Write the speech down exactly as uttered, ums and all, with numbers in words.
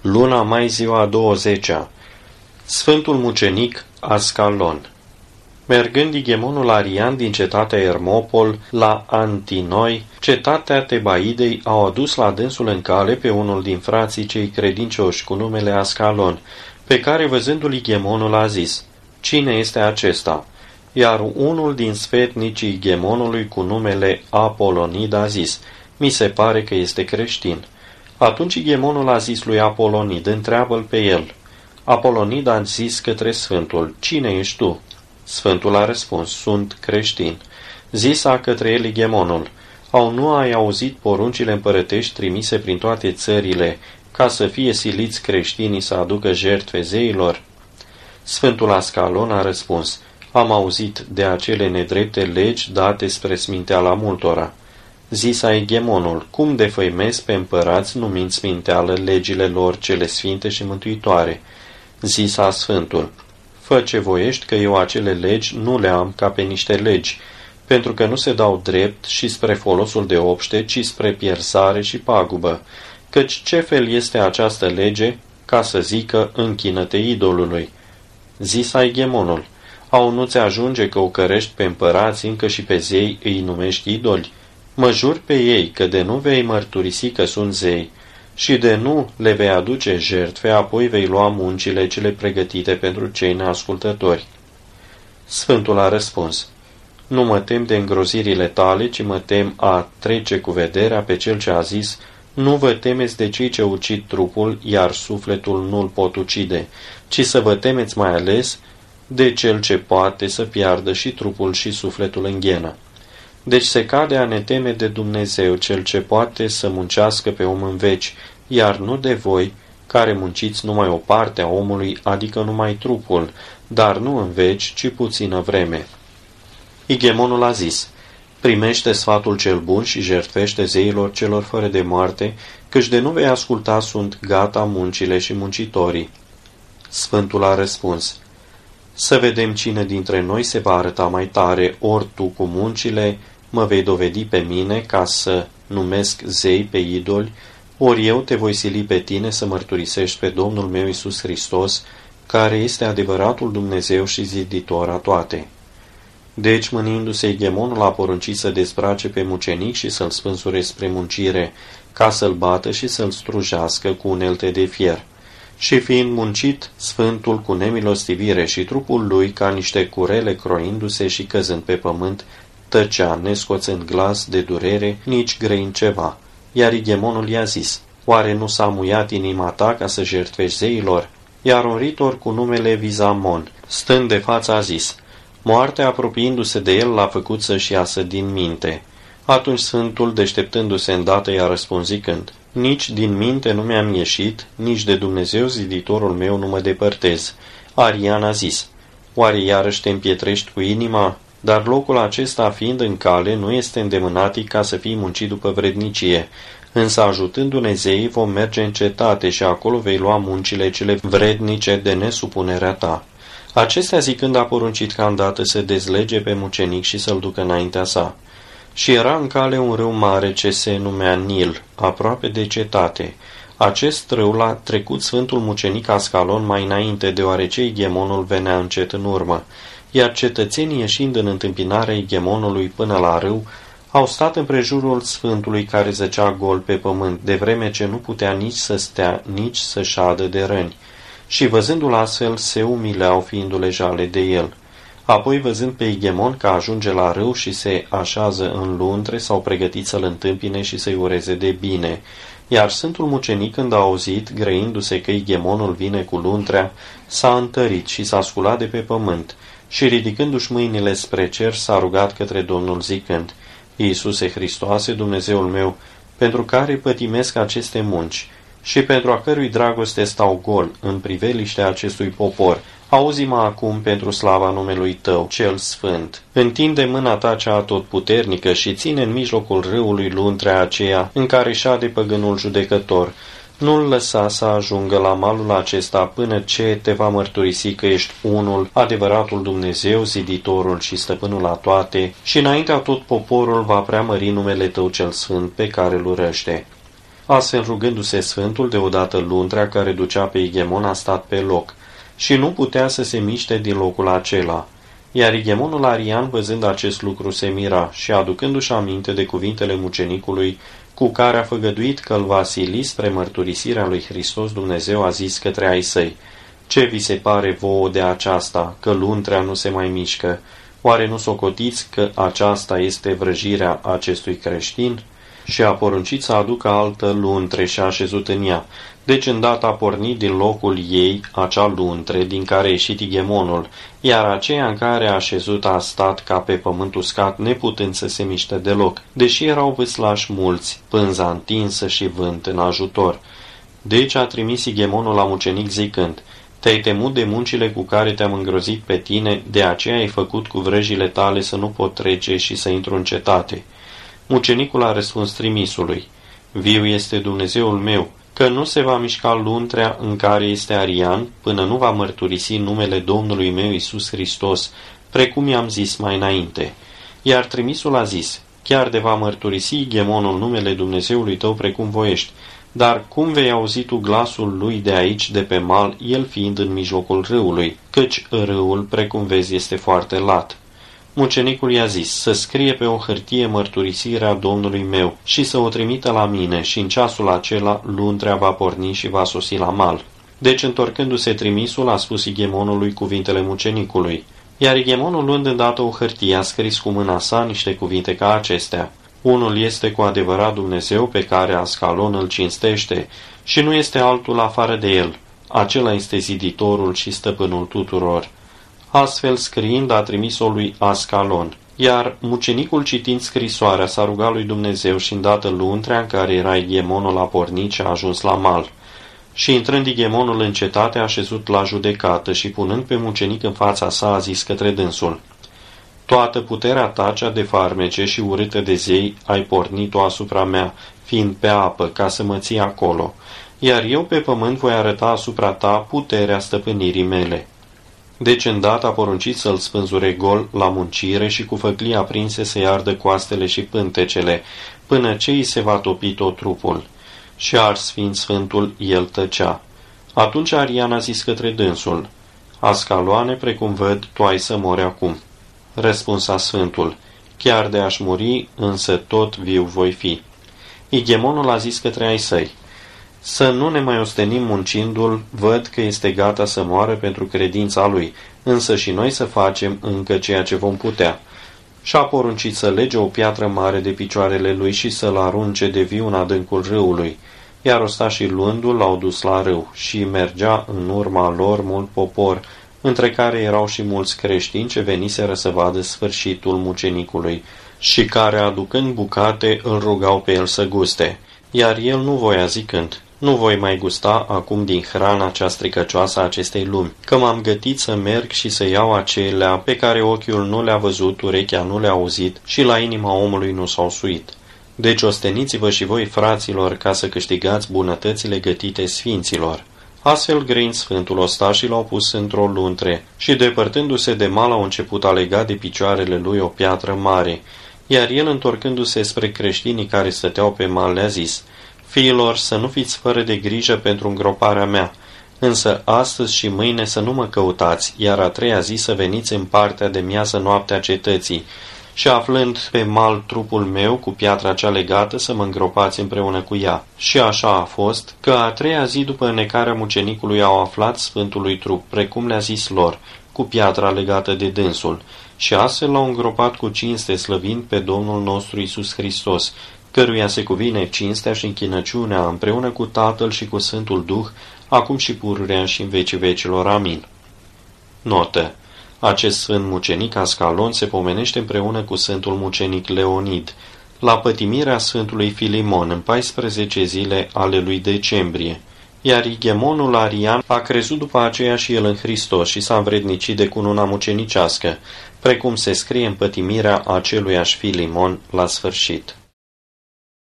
Luna mai, ziua a douăzecea. Sfântul mucenic Ascalon. Mergând ighemonul Arian din cetatea Ermopol la Antinoi, cetatea Tebaidei, au adus la dânsul în cale pe unul din frații cei credincioși cu numele Ascalon, pe care văzându-l ighemonul a zis: "Cine este acesta?" Iar unul din sfetnicii ighemonului cu numele Apolonid a zis: "Mi se pare că este creștin." Atunci ighemonul a zis lui Apolonid: "Întreabă-l pe el." Apolonid a zis către Sfântul: "Cine ești tu?" Sfântul a răspuns: "Sunt creștin." Zisa către el ighemonul: "Au nu ai auzit poruncile împărătești trimise prin toate țările, ca să fie siliți creștinii să aducă jertfe zeilor?" Sfântul Ascalon a răspuns: "Am auzit de acele nedrepte legi date spre sminteala multora." Zisa ighemonul: "Cum defăimezi pe împărați numind sminteală legile lor cele sfinte și mântuitoare?" Zisa Sfântul: "Fă ce voiești, că eu acele legi nu le am ca pe niște legi, pentru că nu se dau drept și spre folosul de obște, ci spre pierzare și pagubă. Căci ce fel este această lege, ca să zică, închină-te idolului?" Zisa ighemonul: "Au nu-ți ajunge că o cărești pe împărați, încă și pe zei îi numești idoli? Mă jur pe ei că de nu vei mărturisi că sunt zei și de nu le vei aduce jertfe, apoi vei lua muncile cele pregătite pentru cei neascultători." Sfântul a răspuns: "Nu mă tem de îngrozirile tale, ci mă tem a trece cu vederea pe cel ce a zis: nu vă temeți de cei ce ucid trupul, iar sufletul nu-l pot ucide, ci să vă temeți mai ales de cel ce poate să piardă și trupul și sufletul în ghenă. Deci se cade a ne teme de Dumnezeu, cel ce poate să muncească pe om în veci, iar nu de voi, care munciți numai o parte a omului, adică numai trupul, dar nu în veci, ci puțină vreme." Ighemonul a zis: "Primește sfatul cel bun și jertfește zeilor celor fără de moarte, căci de nu vei asculta sunt gata muncile și muncitorii." Sfântul a răspuns: "Să vedem cine dintre noi se va arăta mai tare, ori tu cu muncile mă vei dovedi pe mine ca să numesc zei pe idoli, ori eu te voi sili pe tine să mărturisești pe Domnul meu Iisus Hristos, care este adevăratul Dumnezeu și ziditor a toate." Deci, mânindu-se, ighemonul a poruncit să dezbrace pe mucenic și să-l spânsure spre muncire, ca să-l bată și să-l strujească cu unelte de fier. Și fiind muncit, Sfântul, cu nemilostivire și trupul lui, ca niște curele croindu-se și căzând pe pământ, tăcea, nescoțând glas de durere, nici grăind ceva. Iar ighemonul i-a zis: "Oare nu s-a muiat inima ta ca să jertfești zeilor?" Iar un ritor cu numele Vizamon, stând de față, a zis: "Moartea, apropiindu-se de el, l-a făcut să-și iasă din minte." Atunci Sfântul, deșteptându-se îndată, i-a răspuns zicând: "Nici din minte nu mi-am ieșit, nici de Dumnezeu ziditorul meu nu mă depărtez." Arian a zis: "Oare iarăși te împietrești cu inima? Dar locul acesta, fiind în cale, nu este îndemânatic ca să fii muncit după vrednicie. Însă, ajutându-ne zeii, vom merge în cetate și acolo vei lua muncile cele vrednice de nesupunerea ta." Acestea zicând, a poruncit ca îndată să dezlege pe mucenic și să-l ducă înaintea sa. Și era în cale un râu mare ce se numea Nil, aproape de cetate. Acest râu l-a trecut Sfântul mucenic Ascalon mai înainte, deoarece ighemonul venea încet în urmă, iar cetățenii, ieșind în întâmpinarea ighemonului până la râu, au stat împrejurul Sfântului, care zăcea gol pe pământ, de vreme ce nu putea nici să stea, nici să șadă de răni. Și văzându-l astfel, se umileau, fiindu-le jale de el. Apoi, văzând pe igemon că ajunge la râu și se așează în luntre, s-au pregătit să-l întâmpine și să-i ureze de bine. Iar Sfântul mucenic, când a auzit, grăindu-se că igemonul vine cu luntrea, s-a întărit și s-a sculat de pe pământ și, ridicându-și mâinile spre cer, s-a rugat către Domnul zicând: "Iisuse Hristoase, Dumnezeul meu, pentru care pătimesc aceste munci și pentru a cărui dragoste stau gol în priveliștea acestui popor, auzi-mă acum pentru slava numelui Tău, cel sfânt. Întinde mâna Ta cea atotputernică și ține în mijlocul râului luntrea aceea în care șade păgânul judecător. Nu-l lăsa să ajungă la malul acesta până ce te va mărturisi că ești unul, adevăratul Dumnezeu, ziditorul și stăpânul la toate, și înaintea tot poporul va preamări numele Tău cel sfânt pe care îl urăște." Astfel, rugându-se Sfântul, deodată luntrea care ducea pe Ighemon a stat pe loc și nu putea să se miște din locul acela. Iar Ighemonul Arian, văzând acest lucru, se mira și, aducându-și aminte de cuvintele mucenicului cu care a făgăduit că îl va sili spre mărturisirea lui Hristos, Dumnezeu a zis către ai săi: ce vi se pare vouă de aceasta, că luntrea nu se mai mișcă? Oare nu socotiți că aceasta este vrăjirea acestui creștin? Și a poruncit să aducă altă luntre și a așezut în ea. Deci îndată a pornit din locul ei acea luntre din care a ieșit Ighemonul, iar aceea în care a așezut a stat ca pe pământ uscat, neputând să se miște deloc, deși erau vâslași mulți, pânza întinsă și vânt în ajutor. Deci a trimis Ighemonul la mucenic zicând: te-ai temut de muncile cu care te-am îngrozit pe tine, de aceea ai făcut cu vrăjile tale să nu pot trece și să intru în cetate. Mucenicul a răspuns trimisului: viu este Dumnezeul meu, că nu se va mișca luntrea în care este Arian, până nu va mărturisi numele Domnului meu Iisus Hristos, precum i-am zis mai înainte. Iar trimisul a zis: chiar de va mărturisi Ighemonul numele Dumnezeului tău precum voiești, dar cum vei auzi tu glasul lui de aici, de pe mal, el fiind în mijlocul râului, căci râul, precum vezi, este foarte lat. Mucenicul i-a zis să scrie pe o hârtie mărturisirea Domnului meu și să o trimită la mine, și în ceasul acela luntrea va porni și va sosi la mal. Deci, întorcându-se trimisul, a spus Ighemonului cuvintele mucenicului. Iar Ighemonul, luând îndată o hârtie, a scris cu mâna sa niște cuvinte ca acestea: unul este cu adevărat Dumnezeu pe care Ascalon îl cinstește și nu este altul afară de el. Acela este ziditorul și stăpânul tuturor. Astfel, scriind, a trimis-o lui Ascalon. Iar mucenicul, citind scrisoarea, s-a rugat lui Dumnezeu și îndată luntrea în care era Ighemonul a pornit și a ajuns la mal. Și intrând Ighemonul în cetate, a așezut la judecată și, punând pe mucenic în fața sa, a zis către dânsul: toată puterea ta cea de farmece și urâtă de zei ai pornit-o asupra mea, fiind pe apă, ca să mă ții acolo, iar eu pe pământ voi arăta asupra ta puterea stăpânirii mele. Deci îndată a poruncit să-l spânzure gol la muncire și cu făclii aprinse să-i ardă coastele și pântecele, până ce îi se va topi tot trupul. Și ars fiind sfântul, el tăcea. Atunci Arian a zis către dânsul: Ascaloane, precum văd, tu ai să mori acum. Răspunsa sfântul: chiar de aș muri, însă tot viu voi fi. Ighemonul a zis către ai săi: să nu ne mai ostenim muncindu-l, văd că este gata să moară pentru credința lui, însă și noi să facem încă ceea ce vom putea. Și-a poruncit să lege o piatră mare de picioarele lui și să-l arunce de viu în adâncul râului, iar ostașii luându-l l-au dus la râu și mergea în urma lor mult popor, între care erau și mulți creștini ce veniseră să vadă sfârșitul mucenicului și care, aducând bucate, îl rugau pe el să guste. Iar el nu voia, zicând: nu voi mai gusta acum din hrana cea stricăcioasă a acestei lumi, că m-am gătit să merg și să iau acelea pe care ochiul nu le-a văzut, urechea nu le-a auzit și la inima omului nu s-au suit. Deci osteniți-vă și voi, fraților, ca să câștigați bunătățile gătite sfinților. Astfel, grăind sfântul, ostașii l-au pus într-o luntre și, depărtându-se de mal, au început a lega de picioarele lui o piatră mare, iar el, întorcându-se spre creștinii care stăteau pe mal, le-a zis: fiilor, să nu fiți fără de grijă pentru îngroparea mea, însă astăzi și mâine să nu mă căutați, iar a treia zi să veniți în partea de miază noaptea cetății, și aflând pe mal trupul meu cu piatra cea legată, să mă îngropați împreună cu ea. Și așa a fost, că a treia zi după înnecarea mucenicului au aflat sfântului trup, precum le-a zis lor, cu piatra legată de dânsul, și astfel l-au îngropat cu cinste, slăvind pe Domnul nostru Iisus Hristos, căruia se cuvine cinstea și închinăciunea împreună cu Tatăl și cu Sfântul Duh, acum și pururea și în vecii vecilor. Amin. Notă: acest sfânt mucenic Ascalon se pomenește împreună cu sfântul mucenic Leonid la pătimirea sfântului Filimon în paisprezece zile ale lui decembrie, iar Ighemonul Arian a crezut după aceea și el în Hristos și s-a învrednicit de cununa mucenicească, precum se scrie în pătimirea aceluiași Filimon la sfârșit.